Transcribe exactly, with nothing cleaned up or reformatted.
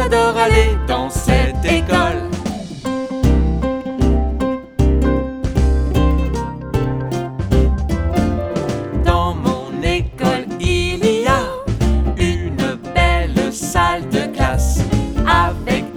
j'adore aller dans cette école. Dans mon école, il y a une belle salle de classe avec